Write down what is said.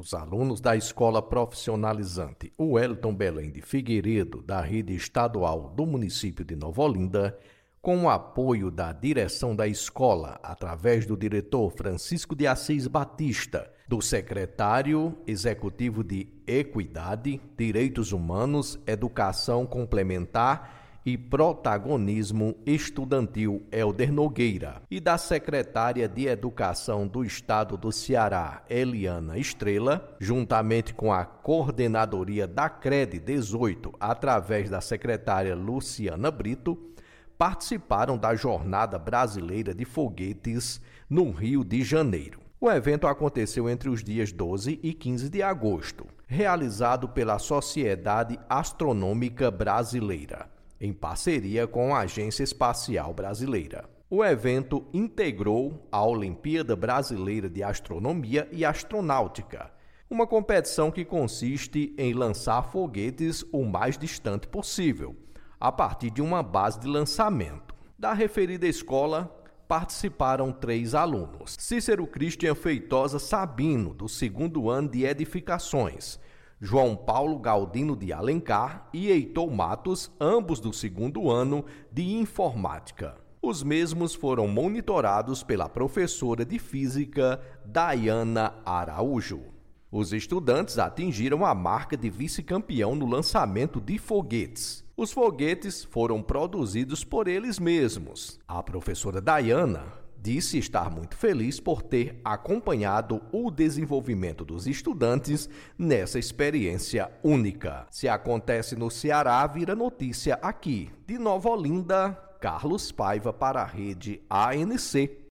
Os alunos da Escola Profissionalizante Wellington Belém de Figueiredo, da rede estadual do município de Nova Olinda, com o apoio da direção da escola, através do diretor Francisco de Assis Batista, do secretário executivo de Equidade, Direitos Humanos, Educação Complementar e Protagonismo Estudantil Helder Nogueira e da secretária de Educação do Estado do Ceará, Eliana Estrela, juntamente com a coordenadoria da CRED 18, através da secretária Luciana Brito, participaram da Jornada Brasileira de Foguetes no Rio de Janeiro. O evento aconteceu entre os dias 12 e 15 de agosto, realizado pela Sociedade Astronômica Brasileira, em parceria com a Agência Espacial Brasileira. O evento integrou a Olimpíada Brasileira de Astronomia e Astronáutica, uma competição que consiste em lançar foguetes o mais distante possível, a partir de uma base de lançamento. Da referida escola, participaram 3 alunos: Cícero Cristian Feitosa Sabino, do 2º ano de Edificações, João Paulo Galdino de Alencar e Heitor Matos, ambos do 2º ano de Informática. Os mesmos foram monitorados pela professora de Física, Daiana Araújo. Os estudantes atingiram a marca de vice-campeão no lançamento de foguetes. Os foguetes foram produzidos por eles mesmos. A professora Daiana disse estar muito feliz por ter acompanhado o desenvolvimento dos estudantes nessa experiência única. Se acontece no Ceará, vira notícia aqui. De Nova Olinda, Carlos Paiva para a rede ANC.